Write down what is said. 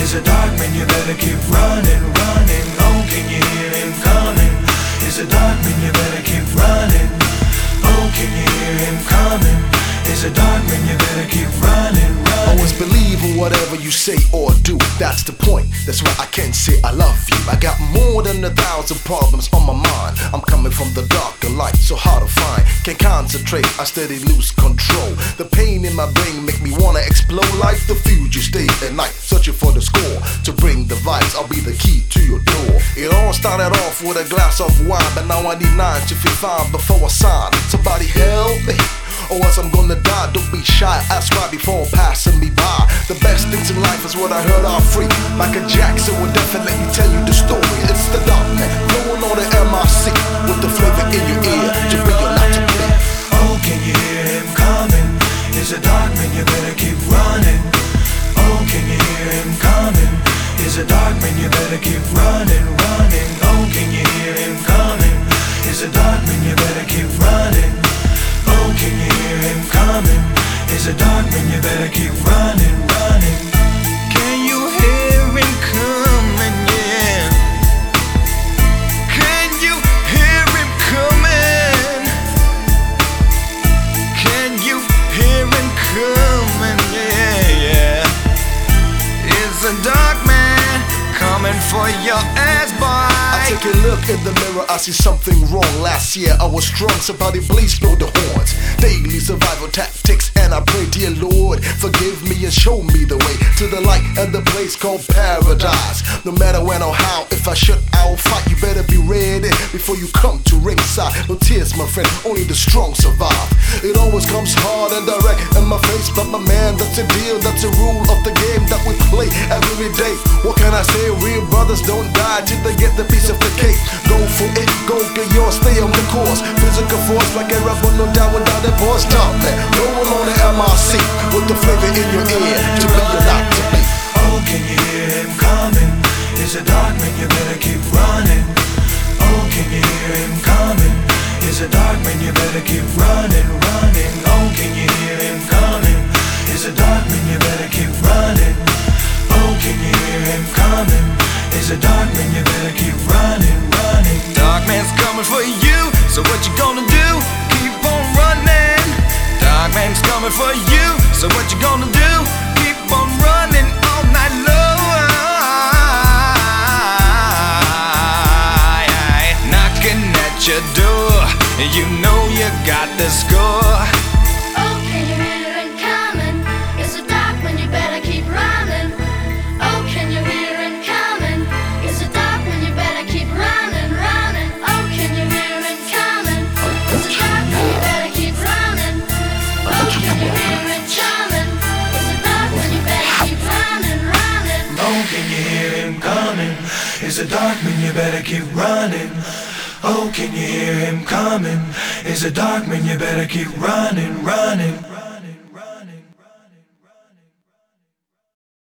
It's a dark man, you better keep running, running. Oh, can you hear him coming? It's a dark man, you better keep running. Oh, can you hear him coming? It's a dark man, you better keep running, running. Always believe in whatever you say or do. That's the point, that's why I can't say I love you. I got more than 1,000 problems on my mind. I'm coming from the dark and light, so hard to find. Can't concentrate, I steady lose control. The pain in my brain make me wanna explode. Like the fugitive day and night, searching for the score. To bring the vibes, I'll be the key to your door. It all started off with a glass of wine, but now I need 9 to feel fine before I sign. Somebody help me, or else I'm gonna die. Don't be shy, ask why before passing me by. The best things in life is what I heard are free. Michael Jackson will definitely tell you the story. It's the dark man, blowing on the MRC, with the flavor in your ear to bring you not to play. Oh, can you hear him coming? It's a dark man, you better keep running. Oh, can you hear him coming? It's a dark man, you better keep running, running. Oh, can you hear him coming? It's a dark man, you better keep running. Oh, can you hear him coming? It's a dark man, you better keep running, running. Can you hear him coming? Yeah. Can you hear him coming? Can you hear him coming? Yeah, yeah. It's a dark man coming for your ass, boy. I take a look in the mirror, I see something wrong. Last year I was strong, somebody please blow the horns. Daily survival tactics, and I pray, dear Lord, forgive me and show me the way to the light and the place called paradise. No matter when or how, if I should, I'll fight. You better be ready before you come to ringside. No tears, my friend, only the strong survive. It always comes hard and direct in my face, but my man, that's a deal, that's a rule of the game that we play every day. What can I say? Real brothers don't die till they get the piece of the cake. Go for it, go get yours, stay on the course. Physical force like a rebel, no doubt without a pause. Stop that, rolling on the MRC with the flavor in your ear to be or not to be. Oh, can you hear him coming? It's a dark man, you better keep running. Oh, can you hear him coming? It's a dark man, you better keep running, running. Oh, can you hear him coming? It's a dark man, you better keep running. Oh, can you hear him coming? It's a dark man, you better keep running, running. Dark man's coming for you, so what you gonna do? Keep on running. Dark man's coming for you, so what you gonna do? Keep on running all night long. Knocking at your door, you know you got the score. Oh, can you hear him coming? It's a dark man, you better keep running. Oh, can you hear him coming? It's a dark man, you better keep running, running. Oh, can you hear him coming? It's a dark man, you better keep running. Oh, can you hear him coming? It's a dark man, you better keep running, running. Oh, can you hear him coming? It's a dark man, you better keep running. Oh, can you hear him coming? It's a dark man, you better keep running, running.